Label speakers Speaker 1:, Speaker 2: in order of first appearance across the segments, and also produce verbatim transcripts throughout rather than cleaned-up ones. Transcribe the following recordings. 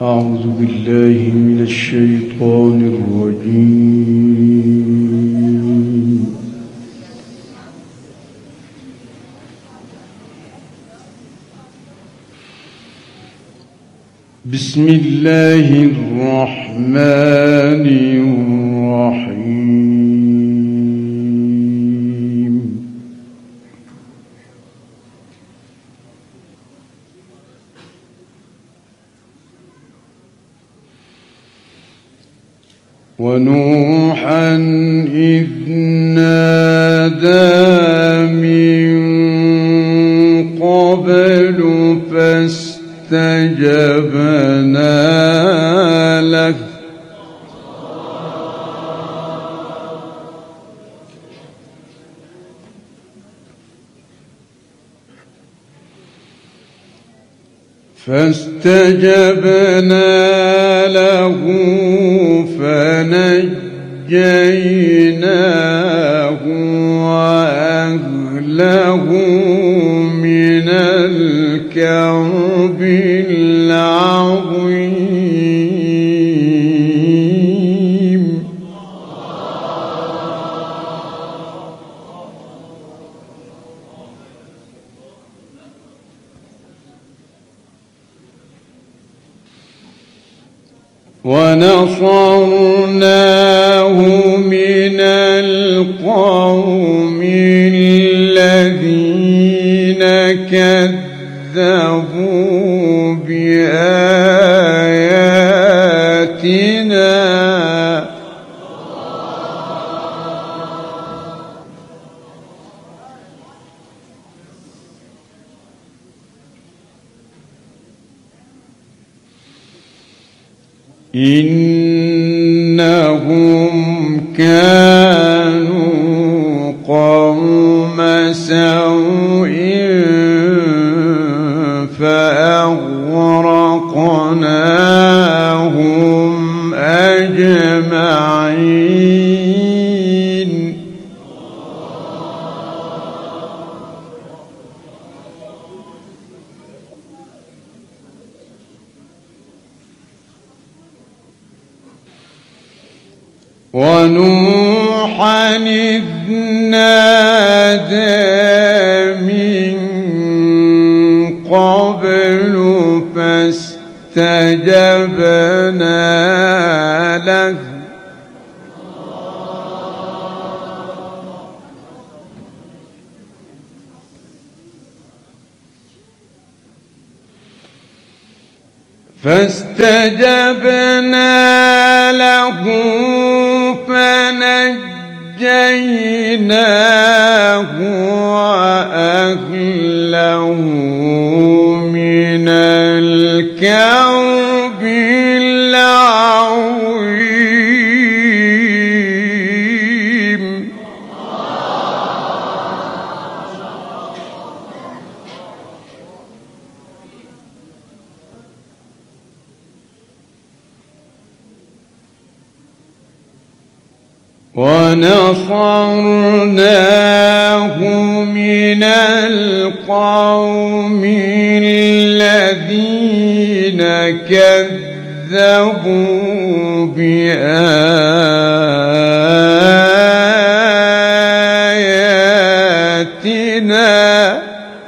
Speaker 1: أعوذ بالله من الشيطان الرجيم. بسم الله الرحمن الرحيم. ونوحا إذ نادى من قبل فاستجبنا له فاستجبنا له فنجيناه وأهله من الكرب العظيم. ونصرناه من القوم الذين كذبوا بآياتنا إنهم كانوا قوم سوء فأغرقناهم أجمعين. ونوحا إذ نادى من قبل فاستجبنا له فاستجبنا له فنجيناه وأهله من الكرب العظيم. ونصرناه من القوم الذين كذبوا بآياتنا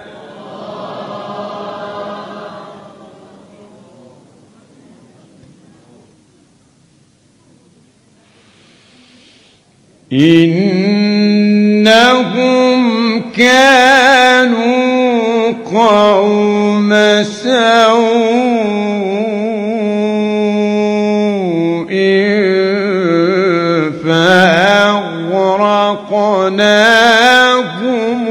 Speaker 1: إنهم كانوا قوم سوء فأغرقناهم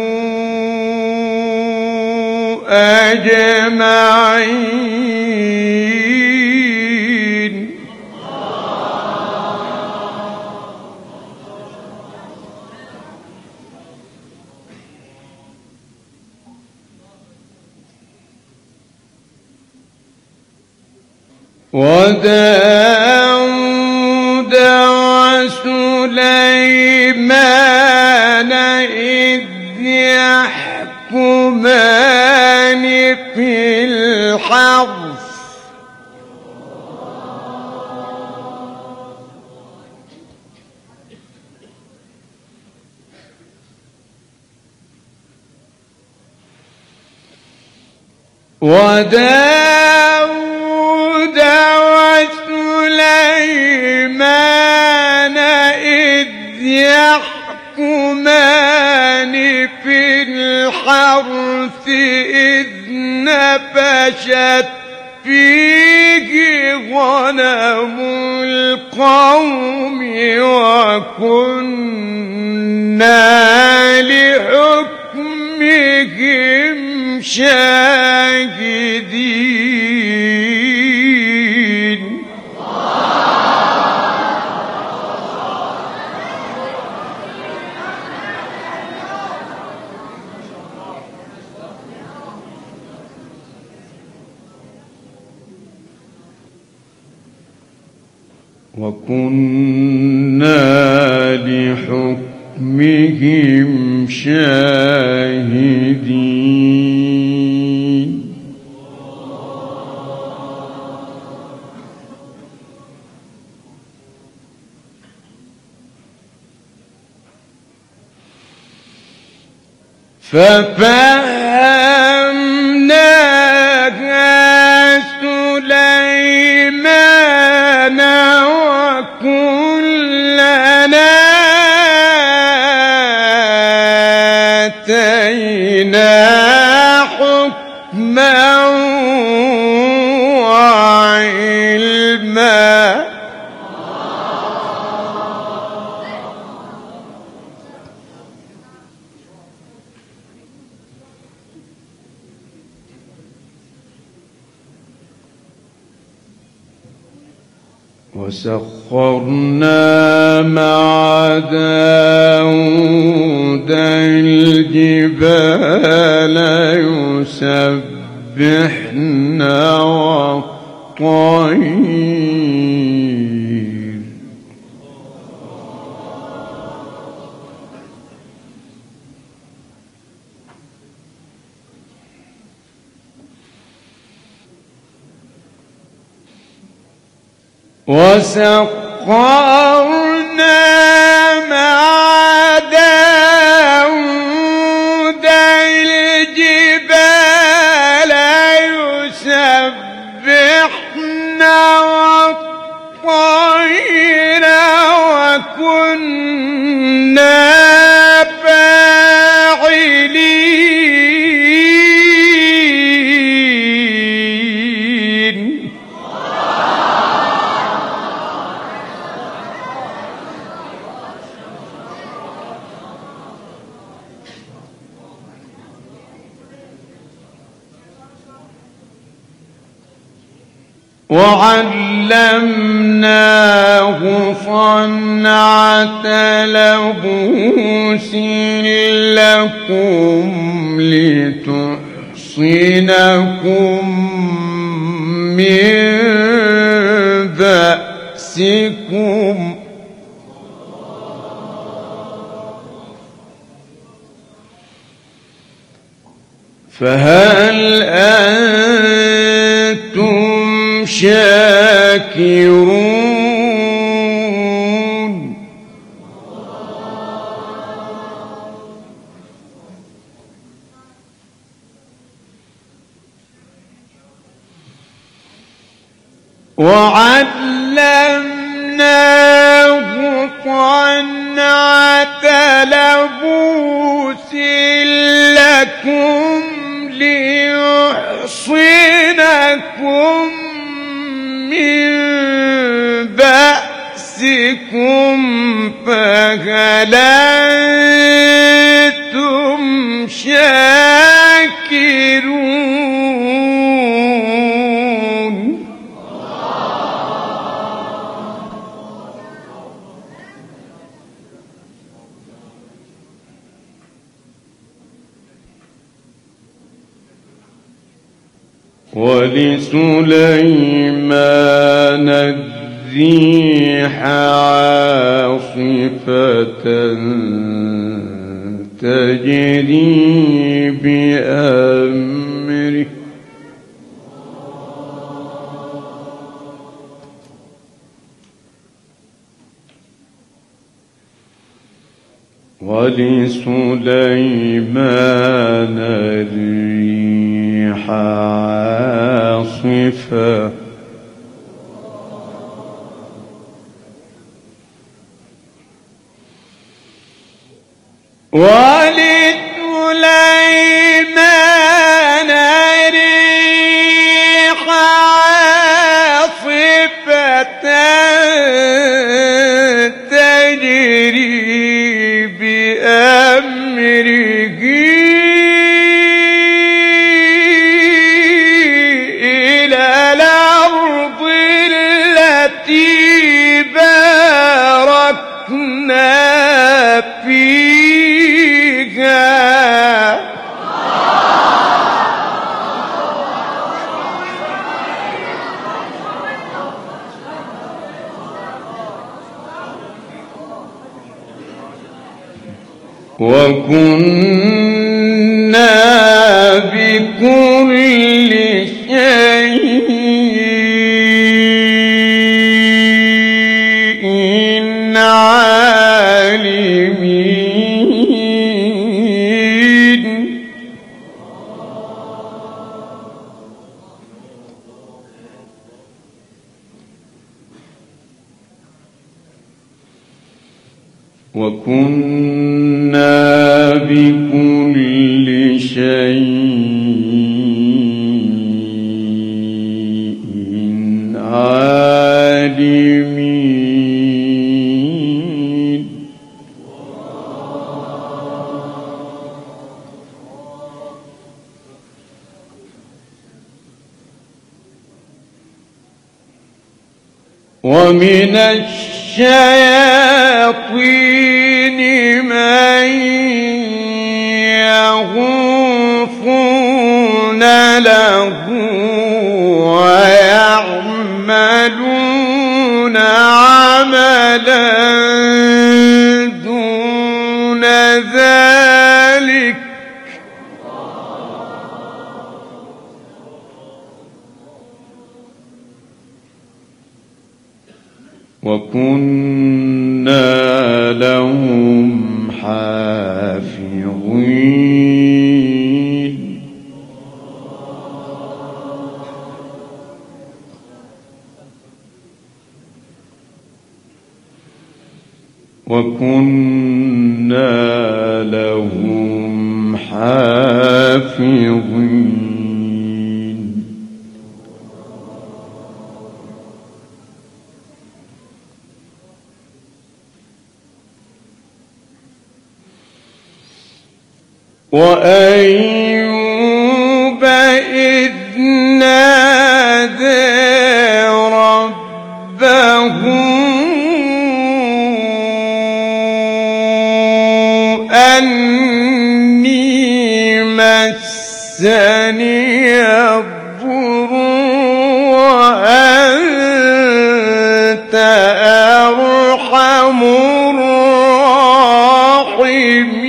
Speaker 1: أجمعين. وداود وسليمان إذ يحكمان في الحرث وداود وسليمان إذ يحكمان في الحرث إذ نفشت فيه غنم القوم وكنا لحكمهم شاهدين. وكنا لحكمهم شاهدين. ففهمناها سليمان وكلنا آتينا حكما وعلما. وسخرنا مع داود الجبال يسبحن والطير. وسخرنا مع داود الجبال يسبحن والطير وكنا فاعلين. وعلمناه صنعة لبوس لكم لتحصنكم من بأسكم. فهل أنتم شاكرون؟ وعلمناه صنعة لبوس لكم ليحصنكم من بأسكم. فهل أنتم شاكرون؟ ولسليمان الريح عاصفة تجري بأمره ولسليمان الريح عاصفا ولسليمان ريح عاصفة تجري بأمره إلى الأرض التي باركنا فيها وكنا بكل شيء عالمين وكنا بكل شيء عالمين ومن الشياطين من يغوصون له ويعملون عملا دون ذلك وكنا لهم حافظين وكنا لهم حافظين وأيوب إذ نادى ربه أني مسني الضر وأنت أرحم الراحمين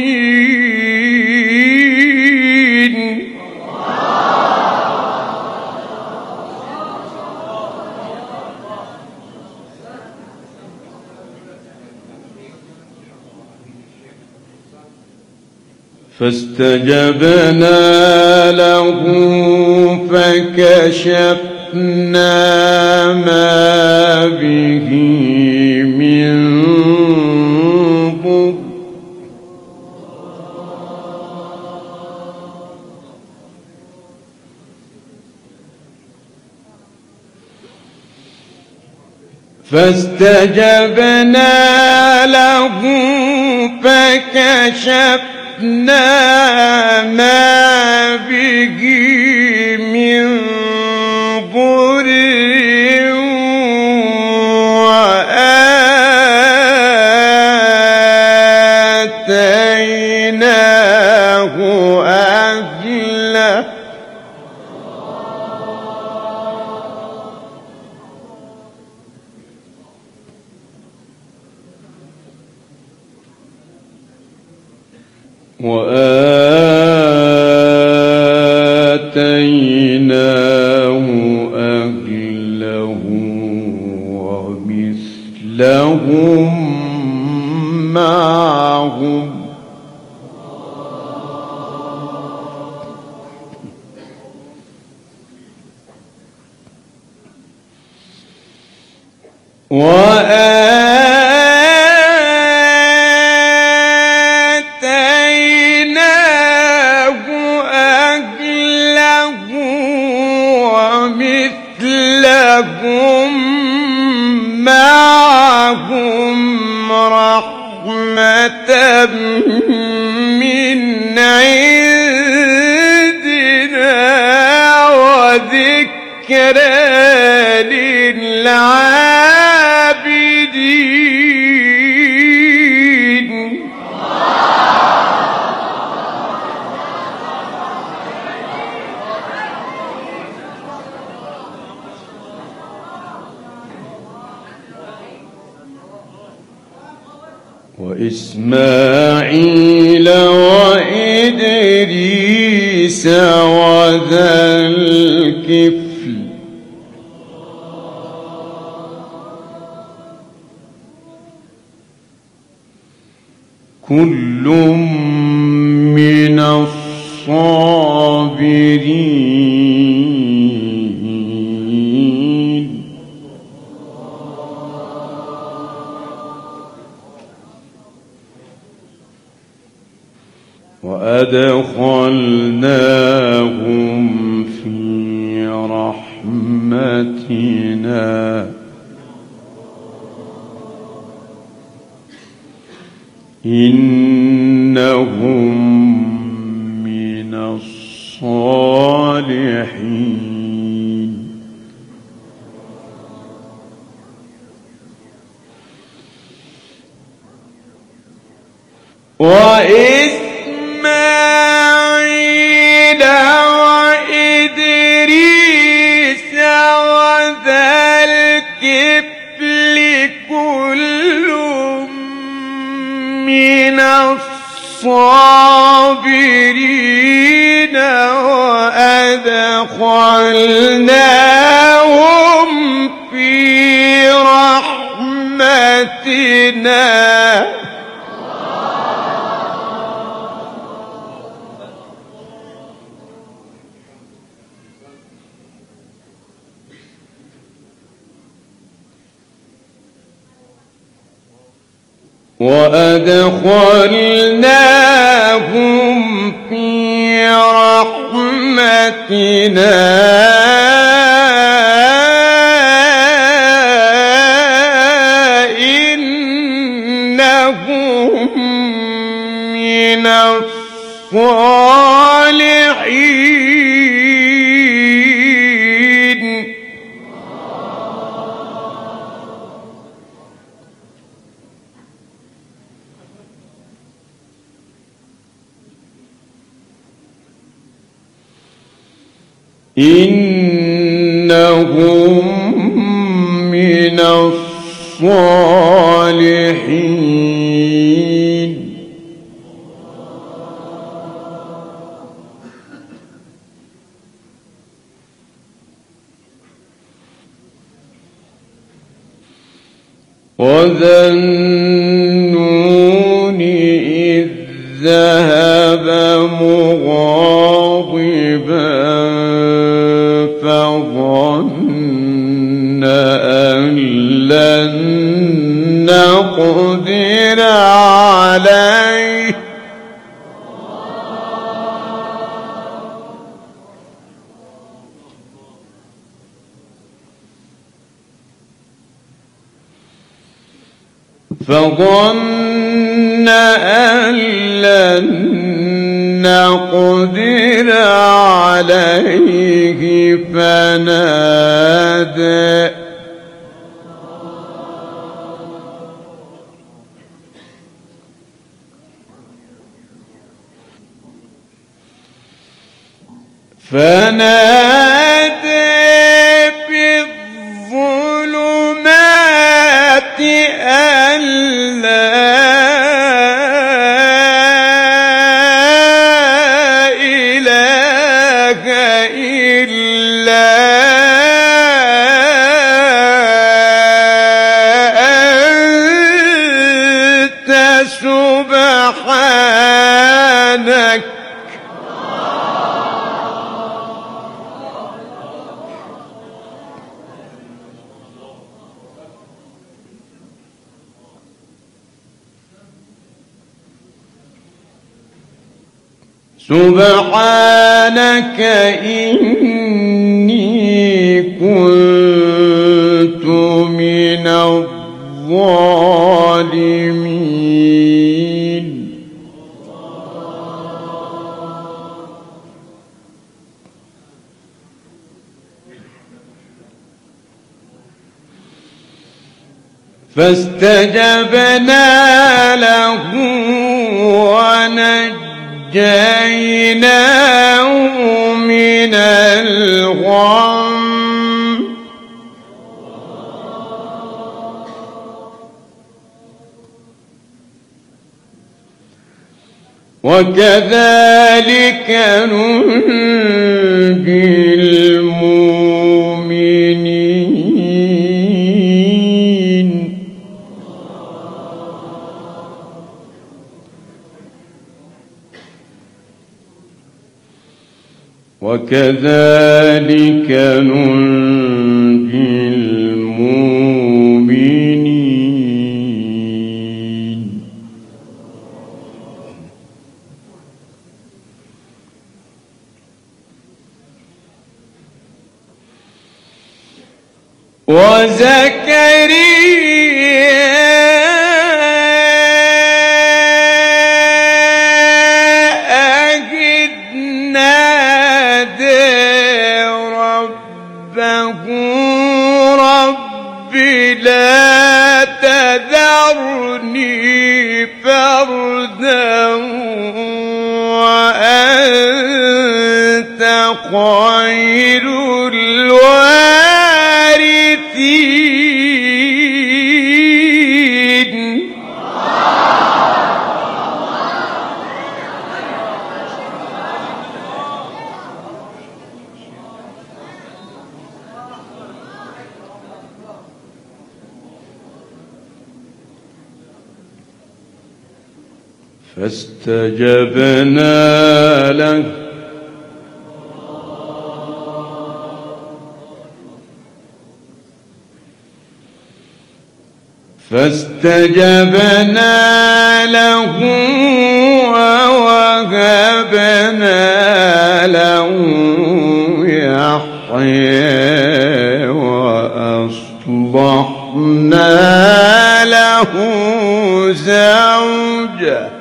Speaker 1: فاستجبنا له فكشفنا ما به من ضر فاستجبنا له فكشفنا ما به من ضر وآتيناه أهله وآتيناه أهله ومثلهم معهم وآتيناه أهله ومثلهم معهم رحمة من عندنا وذكرى للعابدين. وإسماعيل وإدريس وذا الكفل كل من الصابرين. وأدخلناهم في رحمتنا إنهم من الصالحين. وإسماعيل وإدريس وذا الكفل كل من الصابرين وأدخلناهم في رحمتنا وأدخلناهم في رحمتنا إنهم من الصالحين. إنهم من الصالحين. وذا النون إذ ذهب مغاضبا فظن أن لن نقدر عليه فظن أن لن نقدر عليه فنادى فنادى في الظلمات أن لا إله إلا أنت سبحانك سبحانك إني كنت من الظالمين. فاستجبنا له ونجيناه من الغم وكذلك ننجي المؤمنين. وكذلك ننجي المؤمنين. وزكريا لا تذرني فردا وأنت خير الوارثين. فاستجبنا له فاستجبنا له ووهبنا له يحيى وأصلحنا له زوجه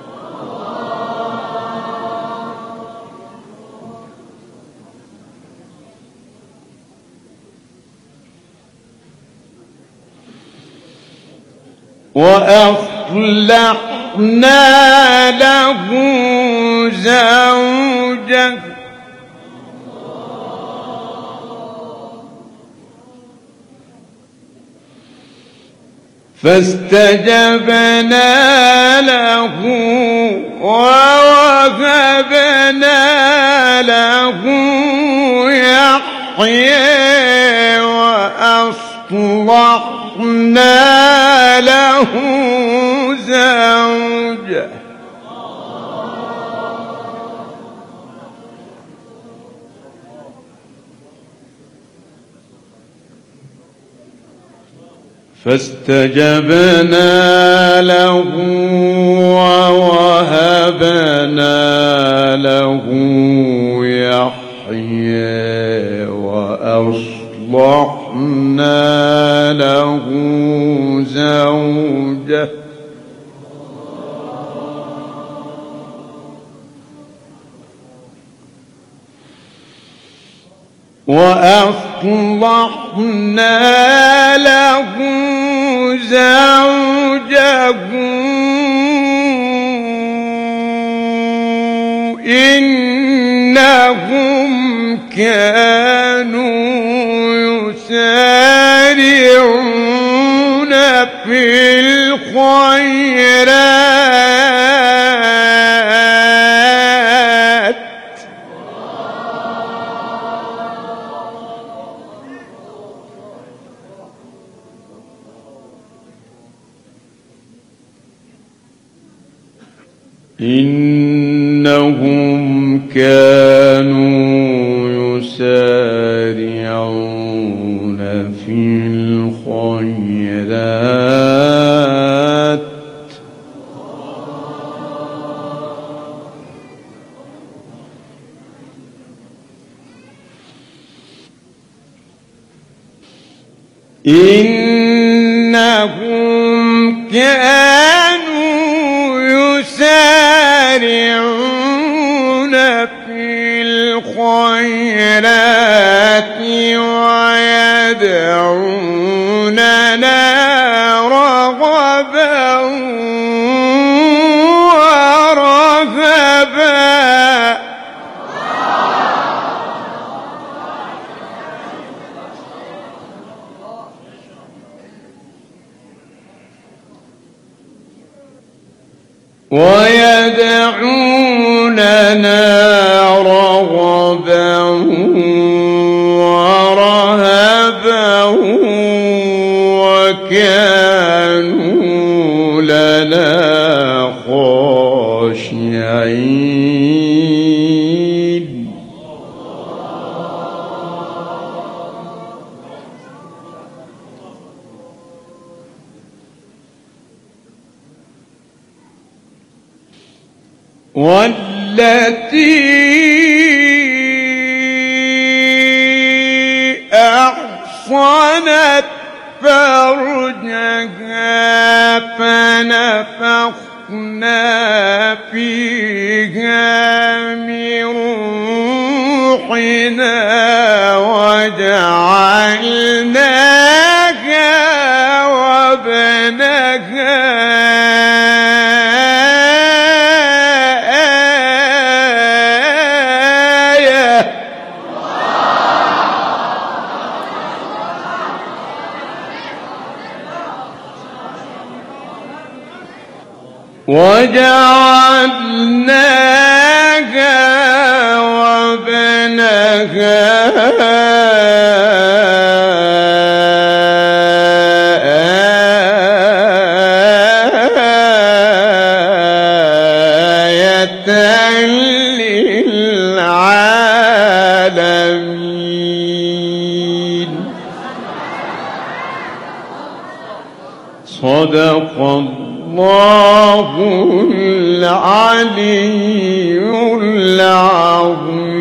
Speaker 1: وأصلحنا له زوجه فاستجبنا له ووهبنا له يحيى وأصلحنا له زوجه فاستجبنا له ووهبنا له يحيى وأصلحنا له زوجه وأصلحنا له زوجه إنهم كانوا يسارعون في الخيرات إنهم كانوا يسارعون في الخيرات إنهم كانوا يسارعون في الخيرات ويدعوننا رغبا ورهبا ويدعوننا رغبا ورهبا وكانوا لنا خاشعين والتي أحصنت فرجها فنفخنا فيها من روحنا وجعلناها وابنها وجعلناها وابنها آية للعالمين. صدق الله العلي العظيم.